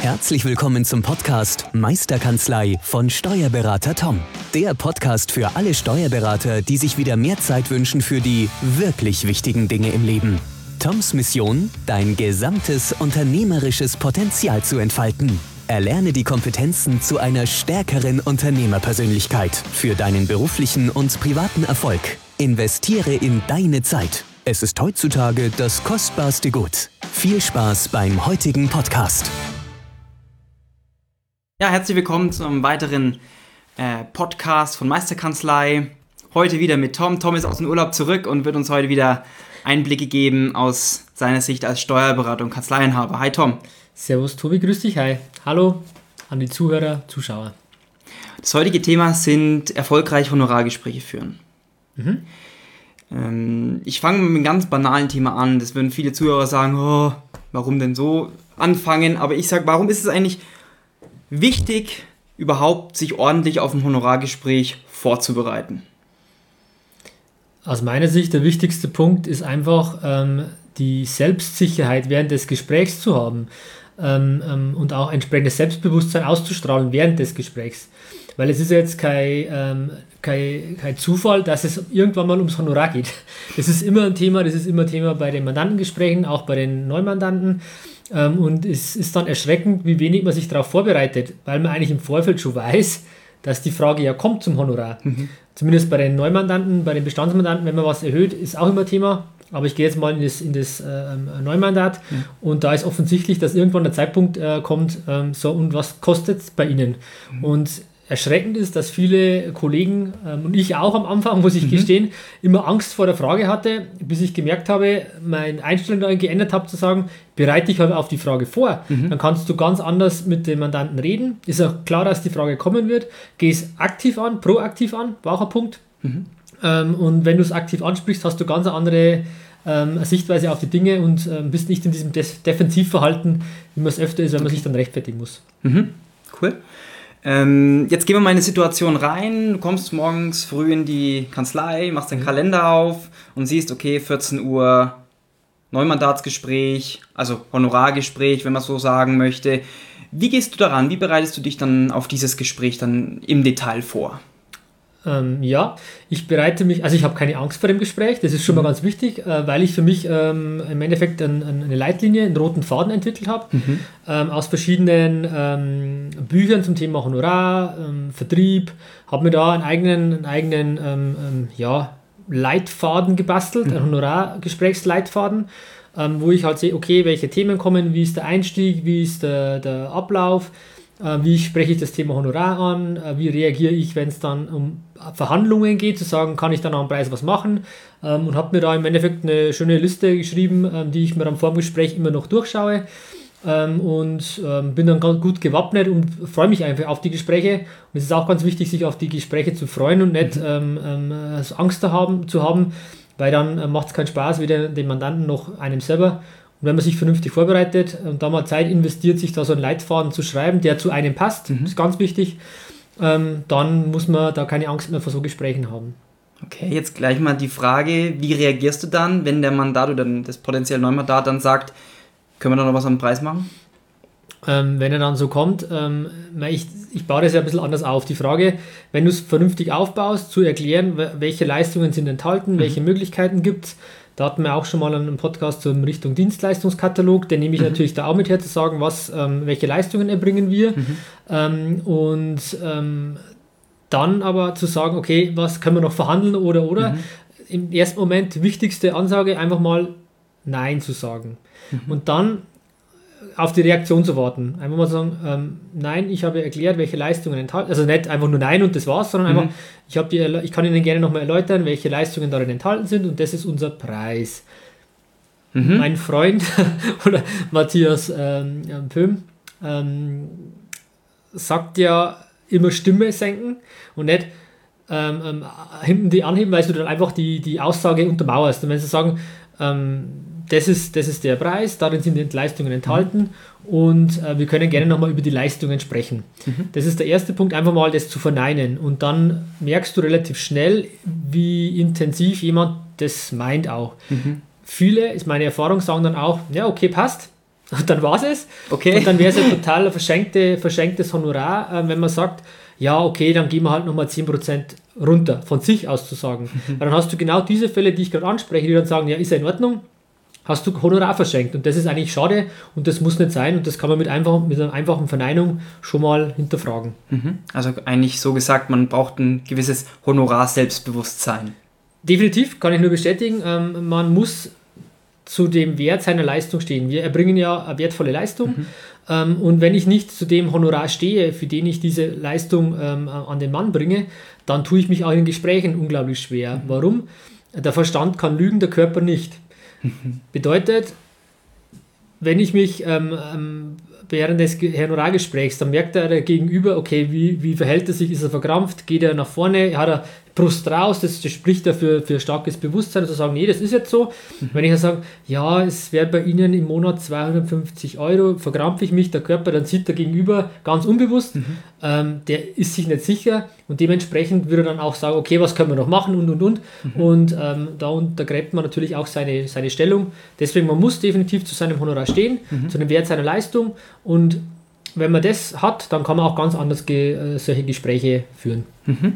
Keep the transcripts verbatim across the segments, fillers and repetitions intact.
Herzlich willkommen zum Podcast Meisterkanzlei von Steuerberater Tom. Der Podcast für alle Steuerberater, die sich wieder mehr Zeit wünschen für die wirklich wichtigen Dinge im Leben. Toms Mission, dein gesamtes unternehmerisches Potenzial zu entfalten. Erlerne die Kompetenzen zu einer stärkeren Unternehmerpersönlichkeit für deinen beruflichen und privaten Erfolg. Investiere in deine Zeit. Es ist heutzutage das kostbarste Gut. Viel Spaß beim heutigen Podcast. Ja, herzlich willkommen zu einem weiteren äh, Podcast von Meisterkanzlei. Heute wieder mit Tom. Tom ist aus dem Urlaub zurück und wird uns heute wieder Einblicke geben aus seiner Sicht als Steuerberater und Kanzleienhaber. Hi Tom. Servus Tobi, grüß dich, hi. Hallo an die Zuhörer, Zuschauer. Das heutige Thema sind erfolgreich Honorargespräche führen. Mhm. Ähm, ich fange mit einem ganz banalen Thema an. Das würden viele Zuhörer sagen, oh, warum denn so anfangen? Aber ich sage, warum ist es eigentlich wichtig, überhaupt sich ordentlich auf ein Honorargespräch vorzubereiten? Aus meiner Sicht der wichtigste Punkt ist einfach ähm, die Selbstsicherheit während des Gesprächs zu haben ähm, ähm, und auch entsprechendes Selbstbewusstsein auszustrahlen während des Gesprächs. Weil es ist jetzt kein, ähm, kein, kein Zufall, dass es irgendwann mal ums Honorar geht. Das ist immer ein Thema, das ist immer Thema bei den Mandantengesprächen, auch bei den Neumandanten. Ähm, und es ist dann erschreckend, wie wenig man sich darauf vorbereitet, weil man eigentlich im Vorfeld schon weiß, dass die Frage ja kommt zum Honorar. Mhm. Zumindest bei den Neumandanten, bei den Bestandsmandanten, wenn man was erhöht, ist auch immer Thema. Aber ich gehe jetzt mal in das, in das äh, Neumandat mhm. und da ist offensichtlich, dass irgendwann der Zeitpunkt äh, kommt, ähm, so und was kostet es bei Ihnen? Mhm. Und erschreckend ist, dass viele Kollegen ähm, und ich auch am Anfang, muss ich mhm. gestehen, immer Angst vor der Frage hatte, bis ich gemerkt habe, meine Einstellung darin geändert habe, zu sagen, bereite dich halt auf die Frage vor. Mhm. Dann kannst du ganz anders mit dem Mandanten reden. Ist auch klar, dass die Frage kommen wird. Geh es aktiv an, proaktiv an, war auch ein Punkt. Mhm. Ähm, und wenn du es aktiv ansprichst, hast du ganz eine andere ähm, Sichtweise auf die Dinge und ähm, bist nicht in diesem Des- Defensivverhalten, wie man es öfter ist, wenn man sich dann rechtfertigen muss. Mhm. Cool. Ähm, jetzt gehen wir mal in eine Situation rein, du kommst morgens früh in die Kanzlei, machst den Kalender auf und siehst, okay, vierzehn Uhr Neumandatsgespräch, also Honorargespräch, wenn man so sagen möchte. Wie gehst du daran? Wie bereitest du dich dann auf dieses Gespräch dann im Detail vor? Ähm, ja, ich bereite mich, also ich habe keine Angst vor dem Gespräch, das ist schon mal ganz wichtig, äh, weil ich für mich ähm, im Endeffekt ein, ein, eine Leitlinie, einen roten Faden entwickelt habe, mhm. ähm, aus verschiedenen ähm, Büchern zum Thema Honorar, ähm, Vertrieb, habe mir da einen eigenen, einen eigenen ähm, ähm, ja, Leitfaden gebastelt, mhm. einen Honorargesprächsleitfaden, ähm, wo ich halt sehe, okay, welche Themen kommen, wie ist der Einstieg, wie ist der, der Ablauf, wie spreche ich das Thema Honorar an, wie reagiere ich, wenn es dann um Verhandlungen geht, zu sagen, kann ich dann am Preis was machen, und habe mir da im Endeffekt eine schöne Liste geschrieben, die ich mir am Vorgespräch immer noch durchschaue, und bin dann ganz gut gewappnet und freue mich einfach auf die Gespräche. Und es ist auch ganz wichtig, sich auf die Gespräche zu freuen und nicht ähm, ähm, Angst zu haben, zu haben, weil dann macht es keinen Spaß, weder dem Mandanten noch einem selber. Und wenn man sich vernünftig vorbereitet und da mal Zeit investiert, sich da so einen Leitfaden zu schreiben, der zu einem passt, mhm. ist ganz wichtig, ähm, dann muss man da keine Angst mehr vor so Gesprächen haben. Okay, jetzt gleich mal die Frage, wie reagierst du dann, wenn der Mandat oder das potenzielle Neumandat dann sagt, können wir da noch was am Preis machen? Ähm, wenn er dann so kommt, ähm, ich, ich baue das ja ein bisschen anders auf. Die Frage, wenn du es vernünftig aufbaust, zu erklären, welche Leistungen sind enthalten, mhm. welche Möglichkeiten gibt es. Da hatten wir auch schon mal einen Podcast zur Richtung Dienstleistungskatalog, den nehme ich mhm. natürlich da auch mit her, zu sagen, was, ähm, welche Leistungen erbringen wir. Mhm. Ähm, und ähm, dann aber zu sagen, okay, was können wir noch verhandeln oder oder. Mhm. Im ersten Moment wichtigste Ansage, einfach mal Nein zu sagen. Mhm. Und dann auf die Reaktion zu warten. Einfach mal sagen, ähm, nein, ich habe erklärt, welche Leistungen enthalten, also nicht einfach nur nein und das war's, sondern mhm. einfach, ich, habe die, ich kann Ihnen gerne nochmal erläutern, welche Leistungen darin enthalten sind und das ist unser Preis. Mhm. Mein Freund oder Matthias ähm, Pöhm ähm, sagt ja immer Stimme senken und nicht ähm, ähm, hinten die anheben, weil du dann einfach die, die Aussage untermauerst. Und wenn sie sagen, ähm, Das ist, das ist der Preis, darin sind die Leistungen enthalten mhm. und äh, wir können gerne nochmal über die Leistungen sprechen. Mhm. Das ist der erste Punkt, einfach mal das zu verneinen und dann merkst du relativ schnell, wie intensiv jemand das meint auch. Mhm. Viele, ist meine Erfahrung, sagen dann auch, ja okay, passt, Und dann war es. Okay. Und dann wäre es ein total verschenkte, verschenktes Honorar, äh, wenn man sagt, ja, okay, dann gehen wir halt nochmal zehn Prozent runter, von sich aus zu sagen. Mhm. Weil dann hast du genau diese Fälle, die ich gerade anspreche, die dann sagen, ja, ist ja in Ordnung, hast du Honorar verschenkt. Und das ist eigentlich schade und das muss nicht sein und das kann man mit, einfach, mit einer einfachen Verneinung schon mal hinterfragen. Mhm. Also eigentlich so gesagt, man braucht ein gewisses Honorar-Selbstbewusstsein. Definitiv, kann ich nur bestätigen. Ähm, man muss zu dem Wert seiner Leistung stehen. Wir erbringen ja eine wertvolle Leistung. Mhm. Ähm, und wenn ich nicht zu dem Honorar stehe, für den ich diese Leistung ähm, an den Mann bringe, dann tue ich mich auch in Gesprächen unglaublich schwer. Mhm. Warum? Der Verstand kann lügen, der Körper nicht. Mhm. Bedeutet, wenn ich mich ähm, ähm, während des Honorargesprächs, dann merkt der Gegenüber, okay, wie, wie verhält er sich, ist er verkrampft, geht er nach vorne, hat er Brust raus, das, das spricht ja für, für starkes Bewusstsein, zu sagen, nee, das ist jetzt so. Mhm. Wenn ich dann sage, ja, es wäre bei Ihnen im Monat zweihundertfünfzig Euro, verkrampfe ich mich, der Körper, dann sieht der Gegenüber ganz unbewusst, mhm. ähm, der ist sich nicht sicher und dementsprechend würde er dann auch sagen, okay, was können wir noch machen und und und. Mhm. Und ähm, da untergräbt man natürlich auch seine, seine Stellung. Deswegen, man muss definitiv zu seinem Honorar stehen, mhm. zu dem Wert seiner Leistung und wenn man das hat, dann kann man auch ganz anders ge- äh, solche Gespräche führen. Mhm.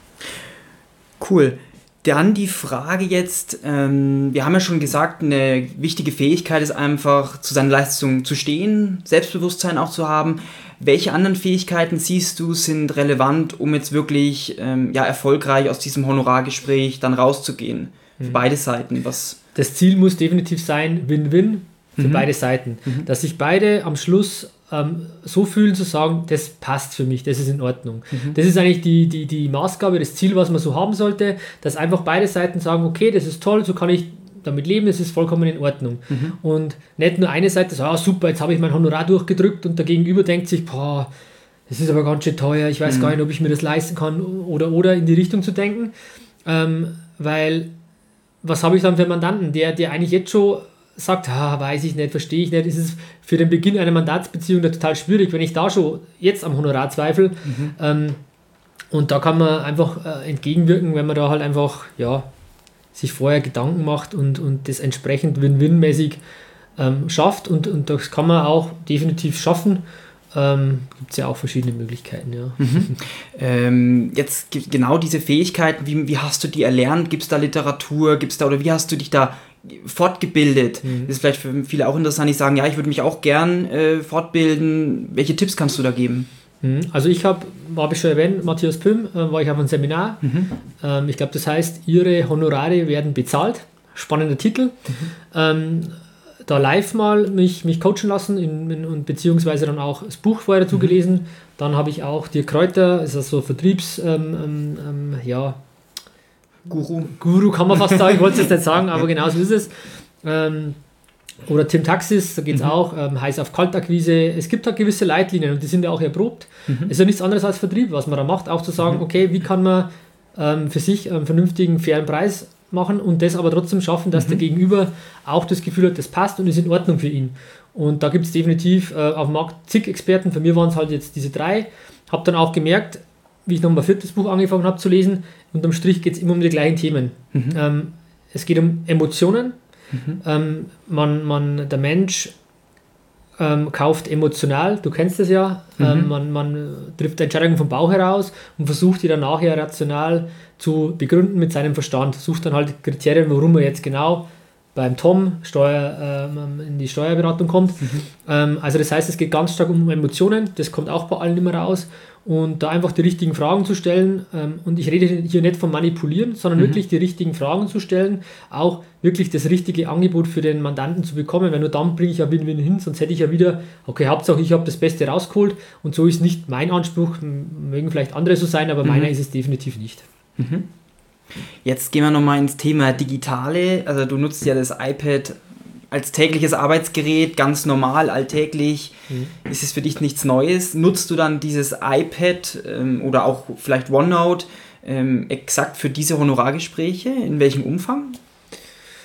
Cool. Dann die Frage jetzt, ähm, wir haben ja schon gesagt, eine wichtige Fähigkeit ist einfach, zu seiner Leistung zu stehen, Selbstbewusstsein auch zu haben. Welche anderen Fähigkeiten siehst du sind relevant, um jetzt wirklich ähm, ja, erfolgreich aus diesem Honorargespräch dann rauszugehen? Für mhm. beide Seiten. Was? Das Ziel muss definitiv sein, Win-Win für mhm. beide Seiten. Mhm. Dass sich beide am Schluss ähm, so fühlen, zu sagen, das passt für mich, das ist in Ordnung. Mhm. Das ist eigentlich die, die, die Maßgabe, das Ziel, was man so haben sollte, dass einfach beide Seiten sagen, okay, das ist toll, so kann ich damit leben, das ist vollkommen in Ordnung. Mhm. Und nicht nur eine Seite sagt, ah, super, jetzt habe ich mein Honorar durchgedrückt und der Gegenüber denkt sich, boah, das ist aber ganz schön teuer, ich weiß mhm. gar nicht, ob ich mir das leisten kann oder, oder in die Richtung zu denken, ähm, weil was habe ich dann für einen Mandanten, der, der eigentlich jetzt schon sagt, ah, weiß ich nicht, verstehe ich nicht, ist es für den Beginn einer Mandatsbeziehung total schwierig, wenn ich da schon jetzt am Honorar zweifle. Mhm. Ähm, und da kann man einfach äh, entgegenwirken, wenn man da halt einfach ja, sich vorher Gedanken macht und, und das entsprechend Win-Win-mäßig ähm, schafft. Und, und das kann man auch definitiv schaffen. Ähm, gibt es ja auch verschiedene Möglichkeiten, ja. Mhm. Ähm, jetzt g- genau diese Fähigkeiten, wie, wie hast du die erlernt? Gibt es da Literatur? Gibt's da, oder wie hast du dich da fortgebildet? Mhm. Das ist vielleicht für viele auch interessant, die sagen, ja, ich würde mich auch gern äh, fortbilden. Welche Tipps kannst du da geben? Mhm. Also ich habe, habe ich schon erwähnt, Matthias Püm, äh, war ich auf einem Seminar. Mhm. Ähm, ich glaube, das heißt, Ihre Honorare werden bezahlt. Spannender Titel. Mhm. Ähm, da live mal mich, mich coachen lassen in, in, und beziehungsweise dann auch das Buch vorher dazu mhm. gelesen. Dann habe ich auch Dirk Kräuter, ist also Vertriebs, ähm, ähm, ja, Guru. Guru kann man fast sagen, ich wollte es jetzt nicht sagen, aber genau so ist es. Ähm, oder Tim Taxis, da geht es mhm. auch, ähm, heiß auf Kaltakquise. Es gibt halt gewisse Leitlinien und die sind ja auch erprobt. Mhm. Es ist ja nichts anderes als Vertrieb, was man da macht, auch zu sagen, mhm. okay, wie kann man ähm, für sich einen vernünftigen, fairen Preis machen und das aber trotzdem schaffen, dass mhm. der Gegenüber auch das Gefühl hat, das passt und ist in Ordnung für ihn. Und da gibt es definitiv äh, auf dem Markt zig Experten, für mich waren es halt jetzt diese drei. Habe dann auch gemerkt, wie ich noch mein viertes Buch angefangen habe zu lesen, unterm Strich geht es immer um die gleichen Themen. Mhm. Ähm, es geht um Emotionen. Mhm. Ähm, man, man, der Mensch ähm, kauft emotional, du kennst das ja, mhm. ähm, man, man trifft Entscheidungen vom Bauch heraus und versucht die dann nachher rational zu begründen mit seinem Verstand. Sucht dann halt Kriterien, warum er jetzt genau beim Tom Steuer, ähm, in die Steuerberatung kommt. Mhm. Ähm, also das heißt, es geht ganz stark um Emotionen, das kommt auch bei allen immer raus. Und da einfach die richtigen Fragen zu stellen, ähm, und ich rede hier nicht von Manipulieren, sondern mhm. wirklich die richtigen Fragen zu stellen, auch wirklich das richtige Angebot für den Mandanten zu bekommen, weil nur dann bringe ich ja Win-Win hin, sonst hätte ich ja wieder, okay, Hauptsache ich habe das Beste rausgeholt und so ist nicht mein Anspruch, mögen vielleicht andere so sein, aber mhm. meiner ist es definitiv nicht. Mhm. Jetzt gehen wir nochmal ins Thema Digitale, also du nutzt ja das iPad als tägliches Arbeitsgerät, ganz normal, alltäglich, mhm. ist es für dich nichts Neues. Nutzt du dann dieses iPad ähm, oder auch vielleicht OneNote ähm, exakt für diese Honorargespräche? In welchem Umfang?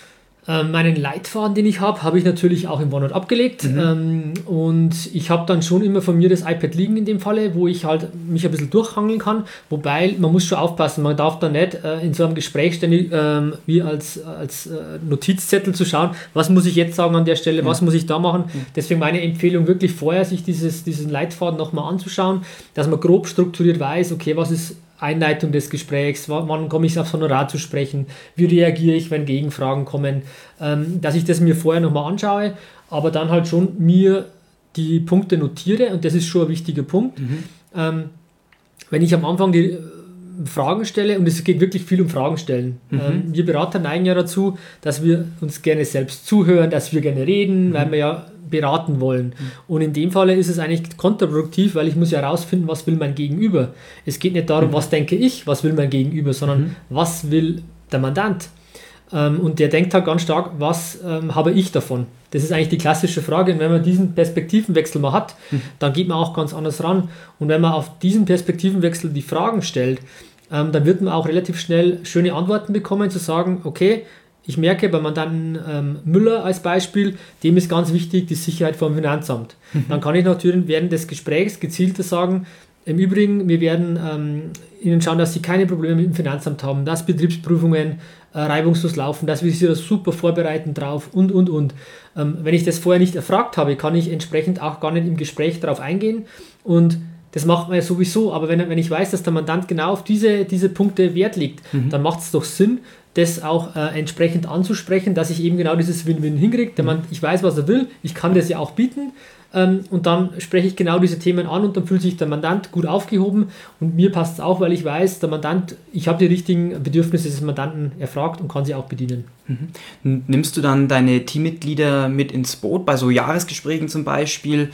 Ähm, meinen Leitfaden, den ich habe, habe ich natürlich auch im OneNote abgelegt. Mhm. Ähm, und ich habe dann schon immer von mir das iPad liegen in dem Falle, wo ich halt mich ein bisschen durchhangeln kann. Wobei, man muss schon aufpassen, man darf da nicht äh, in so einem Gespräch ständig ähm, wie als, als äh, Notizzettel zu schauen, was muss ich jetzt sagen an der Stelle, ja. was muss ich da machen. Ja. Deswegen meine Empfehlung wirklich vorher, sich dieses, diesen Leitfaden nochmal anzuschauen, dass man grob strukturiert weiß, okay, was ist Einleitung des Gesprächs, wann komme ich aufs Honorar zu sprechen, wie reagiere ich, wenn Gegenfragen kommen, ähm, dass ich das mir vorher nochmal anschaue, aber dann halt schon mir die Punkte notiere und das ist schon ein wichtiger Punkt. Mhm. Ähm, wenn ich am Anfang die Fragen stelle, und es geht wirklich viel um Fragen stellen. Mhm. Ähm, wir Berater neigen ja dazu, dass wir uns gerne selbst zuhören, dass wir gerne reden, mhm. weil wir ja beraten wollen. Mhm. Und in dem Fall ist es eigentlich kontraproduktiv, weil ich muss ja herausfinden, was will mein Gegenüber. Es geht nicht darum, mhm. was denke ich, was will mein Gegenüber, sondern mhm. was will der Mandant. Ähm, und der denkt halt ganz stark, was ähm, habe ich davon? Das ist eigentlich die klassische Frage. Und wenn man diesen Perspektivenwechsel mal hat, mhm. dann geht man auch ganz anders ran. Und wenn man auf diesen Perspektivenwechsel die Fragen stellt, ähm, dann wird man auch relativ schnell schöne Antworten bekommen, zu sagen, okay, ich merke bei Mandanten ähm, Müller als Beispiel, dem ist ganz wichtig die Sicherheit vom Finanzamt. Mhm. Dann kann ich natürlich während des Gesprächs gezielter sagen, im Übrigen, wir werden ähm, Ihnen schauen, dass Sie keine Probleme mit dem Finanzamt haben, dass Betriebsprüfungen äh, reibungslos laufen, dass wir Sie da super vorbereiten drauf und, und, und. Ähm, wenn ich das vorher nicht erfragt habe, kann ich entsprechend auch gar nicht im Gespräch darauf eingehen und das macht man ja sowieso, aber wenn, wenn ich weiß, dass der Mandant genau auf diese, diese Punkte Wert legt, mhm. dann macht es doch Sinn, das auch äh, entsprechend anzusprechen, dass ich eben genau dieses Win-Win hinkriege. Der Mann, ich weiß, was er will, ich kann das ja auch bieten ähm, und dann spreche ich genau diese Themen an und dann fühlt sich der Mandant gut aufgehoben und mir passt es auch, weil ich weiß, der Mandant, ich habe die richtigen Bedürfnisse des Mandanten erfragt und kann sie auch bedienen. Mhm. Nimmst du dann deine Teammitglieder mit ins Boot, bei so Jahresgesprächen zum Beispiel?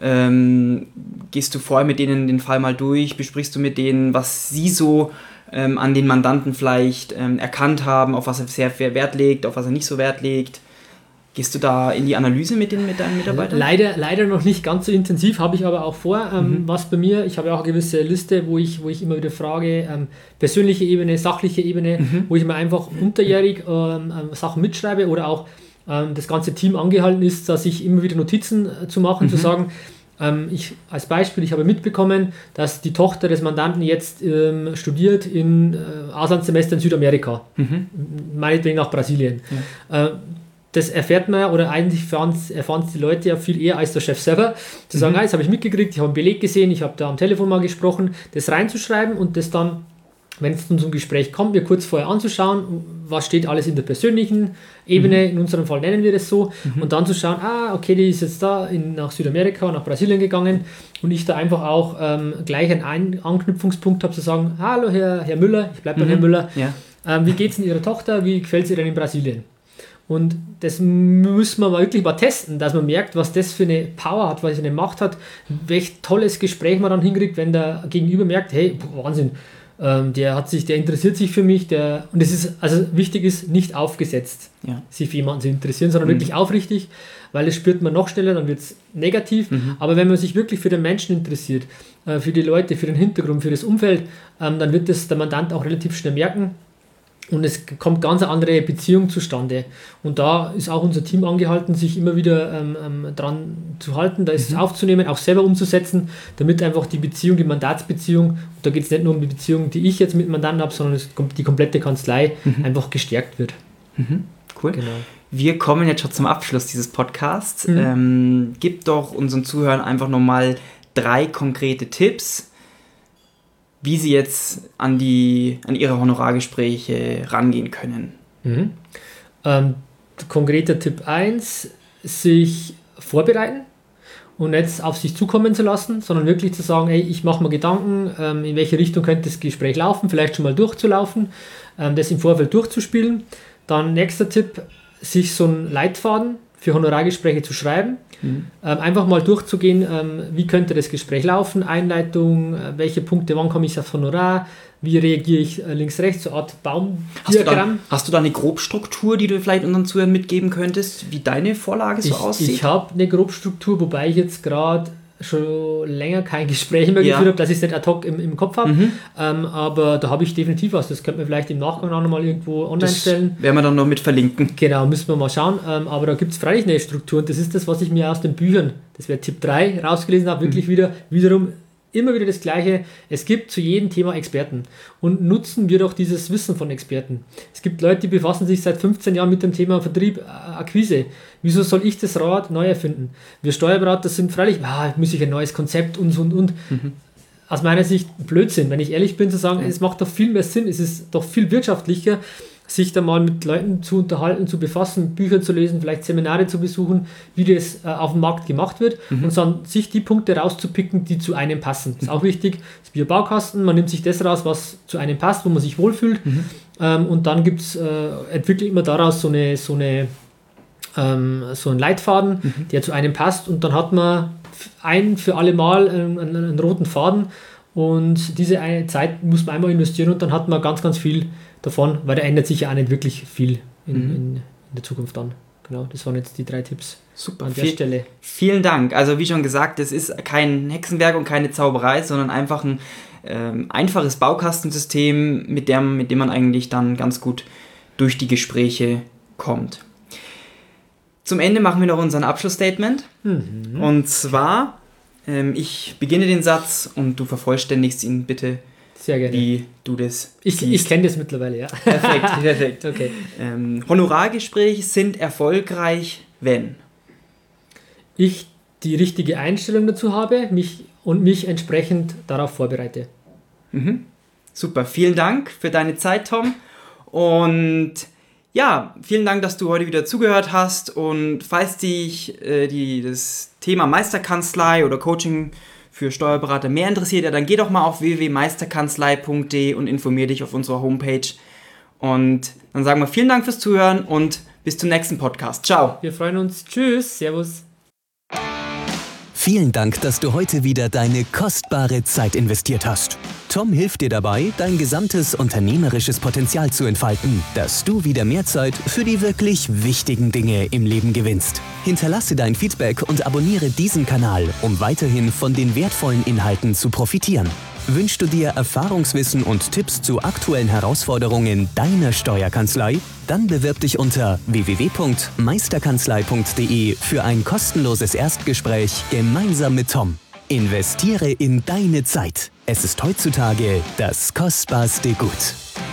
Ähm, gehst du vorher mit denen den Fall mal durch, besprichst du mit denen, was sie so ähm, an den Mandanten vielleicht ähm, erkannt haben, auf was er sehr viel Wert legt, auf was er nicht so Wert legt? Gehst du da in die Analyse mit, den, mit deinen Mitarbeitern? Leider, leider noch nicht ganz so intensiv, habe ich aber auch vor. Ähm, mhm. Was bei mir, ich habe auch eine gewisse Liste, wo ich, wo ich immer wieder frage, ähm, persönliche Ebene, sachliche Ebene, mhm. wo ich mir einfach unterjährig ähm, Sachen mitschreibe oder auch ähm, das ganze Team angehalten ist, dass ich immer wieder Notizen äh, zu machen, mhm. zu sagen, ähm, ich als Beispiel, ich habe mitbekommen, dass die Tochter des Mandanten jetzt ähm, studiert in äh, Auslandssemester in Südamerika, mhm. meinetwegen nach Brasilien. Ja. Äh, Das erfährt man ja, oder eigentlich erfahren es die Leute ja viel eher als der Chef selber, zu sagen, mhm. ah, jetzt habe ich mitgekriegt, ich habe einen Beleg gesehen, ich habe da am Telefon mal gesprochen, das reinzuschreiben und das dann, wenn es zum Gespräch kommt, mir kurz vorher anzuschauen, was steht alles in der persönlichen Ebene, mhm. in unserem Fall nennen wir das so, mhm. und dann zu schauen, ah, okay, die ist jetzt da in, nach Südamerika, nach Brasilien gegangen und ich da einfach auch ähm, gleich einen Ein- Anknüpfungspunkt habe, zu sagen, hallo Herr, Herr Müller, ich bleibe bei mhm. Herrn Müller, ja. ähm, wie geht es denn Ihrer Tochter, wie gefällt es ihr denn in Brasilien? Und das müssen wir mal wirklich mal testen, dass man merkt, was das für eine Power hat, was für eine Macht hat, welch tolles Gespräch man dann hinkriegt, wenn der Gegenüber merkt, hey, Wahnsinn, ähm, der hat sich, der interessiert sich für mich, der, und es ist, also wichtig ist, nicht aufgesetzt, ja. sich für jemanden zu interessieren, sondern mhm. wirklich aufrichtig, weil das spürt man noch schneller, dann wird es negativ, mhm. aber wenn man sich wirklich für den Menschen interessiert, äh, für die Leute, für den Hintergrund, für das Umfeld, ähm, dann wird das der Mandant auch relativ schnell merken. Und es kommt ganz eine andere Beziehung zustande. Und da ist auch unser Team angehalten, sich immer wieder ähm, ähm, dran zu halten, da ist mhm. es aufzunehmen, auch selber umzusetzen, damit einfach die Beziehung, die Mandatsbeziehung, und da geht es nicht nur um die Beziehung, die ich jetzt mit Mandanten habe, sondern es, die komplette Kanzlei mhm. einfach gestärkt wird. Mhm. Cool. Genau. Wir kommen jetzt schon zum Abschluss dieses Podcasts. Mhm. Ähm, gib doch unseren Zuhörern einfach nochmal drei konkrete Tipps, wie sie jetzt an, die, an ihre Honorargespräche rangehen können. Mhm. Ähm, konkreter Tipp eins, sich vorbereiten und nicht auf sich zukommen zu lassen, sondern wirklich zu sagen, ey, ich mache mir Gedanken, ähm, in welche Richtung könnte das Gespräch laufen, vielleicht schon mal durchzulaufen, ähm, das im Vorfeld durchzuspielen. Dann nächster Tipp, sich so einen Leitfaden für Honorargespräche zu schreiben. Mhm. Ähm, einfach mal durchzugehen, ähm, wie könnte das Gespräch laufen, Einleitung, äh, welche Punkte, wann komme ich aufs Honorar, wie reagiere ich äh, links, rechts, so eine Art Baumdiagramm. Hast du, da, hast du da eine Grobstruktur, die du vielleicht unseren Zuhörern mitgeben könntest, wie deine Vorlage so ich, aussieht? Ich habe eine Grobstruktur, wobei ich jetzt gerade schon länger kein Gespräch mehr Ja. geführt habe, dass ich es nicht ad hoc im, im Kopf habe. Mhm. Ähm, aber da habe ich definitiv was. Das könnte man vielleicht im Nachgang auch nochmal irgendwo online Das stellen. werden wir dann noch mit verlinken. Genau, müssen wir mal schauen. Ähm, aber da gibt es freilich eine Struktur und das ist das, was ich mir aus den Büchern, das wäre Tipp drei, rausgelesen habe. Wirklich Mhm. wieder, wiederum immer wieder das Gleiche. Es gibt zu jedem Thema Experten und nutzen wir doch dieses Wissen von Experten. Es gibt Leute, die befassen sich seit fünfzehn Jahren mit dem Thema Vertrieb, äh, Akquise. Wieso soll ich das Rad neu erfinden? Wir Steuerberater sind freilich, ah, muss ich ein neues Konzept und und und. Mhm. Aus meiner Sicht Blödsinn, wenn ich ehrlich bin, zu sagen, es macht doch viel mehr Sinn, es ist doch viel wirtschaftlicher, sich da mal mit Leuten zu unterhalten, zu befassen, Bücher zu lesen, vielleicht Seminare zu besuchen, wie das äh, auf dem Markt gemacht wird Mhm. und dann sich die Punkte rauszupicken, die zu einem passen. Das ist auch wichtig. Das Biobaukasten, man nimmt sich das raus, was zu einem passt, wo man sich wohlfühlt Mhm. ähm, und dann gibt's, äh, entwickelt immer daraus so eine, so eine ähm, so einen Leitfaden, Mhm. der zu einem passt und dann hat man ein für alle Mal einen, einen, einen roten Faden und diese eine Zeit muss man einmal investieren und dann hat man ganz, ganz viel davon, weil da ändert sich ja auch nicht wirklich viel in, Mhm. in, in der Zukunft dann. Genau, das waren jetzt die drei Tipps Super. an der Viel- Stelle. Vielen Dank. Also wie schon gesagt, es ist kein Hexenwerk und keine Zauberei, sondern einfach ein ähm, einfaches Baukastensystem, mit dem, mit dem man eigentlich dann ganz gut durch die Gespräche kommt. Zum Ende machen wir noch unseren Abschlussstatement. Mhm. Und zwar, ähm, ich beginne den Satz und du vervollständigst ihn bitte, Sehr gerne. wie du das ich siehst. ich kenne das mittlerweile, ja. Perfekt, perfekt. Okay. Ähm, Honorargespräche sind erfolgreich, wenn... Ich die richtige Einstellung dazu habe mich und mich entsprechend darauf vorbereite. Mhm. Super, vielen Dank für deine Zeit, Tom. Und ja, vielen Dank, dass du heute wieder zugehört hast. Und falls dich äh, die, das Thema Meisterkanzlei oder Coaching für Steuerberater mehr interessiert, ja, dann geh doch mal auf w w w punkt meisterkanzlei punkt d e und informier dich auf unserer Homepage. Und dann sagen wir vielen Dank fürs Zuhören und bis zum nächsten Podcast. Ciao. Wir freuen uns. Tschüss. Servus. Vielen Dank, dass du heute wieder deine kostbare Zeit investiert hast. Tom hilft dir dabei, dein gesamtes unternehmerisches Potenzial zu entfalten, dass du wieder mehr Zeit für die wirklich wichtigen Dinge im Leben gewinnst. Hinterlasse dein Feedback und abonniere diesen Kanal, um weiterhin von den wertvollen Inhalten zu profitieren. Wünschst du dir Erfahrungswissen und Tipps zu aktuellen Herausforderungen deiner Steuerkanzlei? Dann bewirb dich unter w w w punkt meisterkanzlei punkt d e für ein kostenloses Erstgespräch gemeinsam mit Tom. Investiere in deine Zeit. Es ist heutzutage das kostbarste Gut.